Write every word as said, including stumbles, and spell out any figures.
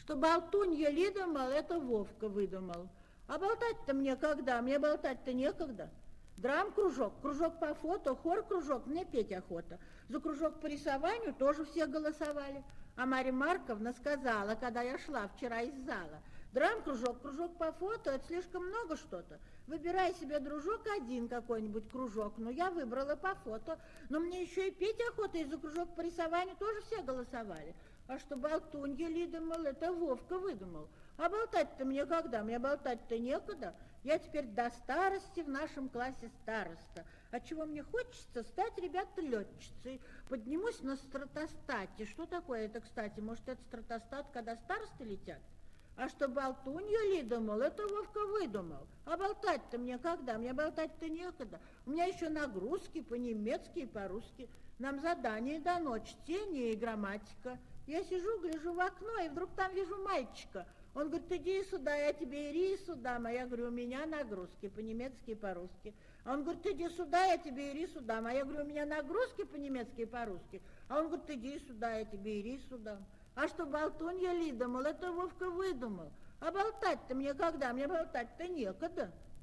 Что болтунья Лида, мол, это Вовка выдумал. А болтать-то мне когда? Мне болтать-то некогда. Драм-кружок, кружок по фото, хор-кружок, мне петь охота. За кружок по рисованию тоже все голосовали. А Марья Марковна сказала, когда я шла вчера из зала: драм-кружок, кружок по фото, это слишком много что-то. Выбирай себе, дружок, один какой-нибудь кружок. Ну, я выбрала по фото, но мне еще и петь охота, и за кружок по рисованию тоже все голосовали. А что болтунья Лида, мол, это Вовка выдумал. А болтать-то мне когда? Мне болтать-то некогда. Я теперь до старости в нашем классе староста. Отчего мне хочется стать, ребята, летчицей. Поднимусь на стратостате. Что такое это, кстати? Может, это стратостат, когда старосты летят? А что болтунья Лида, мол, это Вовка выдумал. А болтать-то мне когда? Мне болтать-то некогда. У меня еще нагрузки по-немецки и по-русски. Нам задание дано, чтение и грамматика. Я сижу, гляжу в окно, и вдруг там вижу мальчика. Он говорит: иди сюда, я тебе и рису дам. А я говорю: у меня нагрузки по-немецки и по-русски. А он говорит: иди сюда, я тебе и рису дам. А я говорю: у меня нагрузки по-немецки и по-русски. А он говорит: иди сюда, я тебе и рису дам. А что болтунья Лида, мол, это Вовка выдумал. А болтать-то мне когда? Мне болтать-то некогда.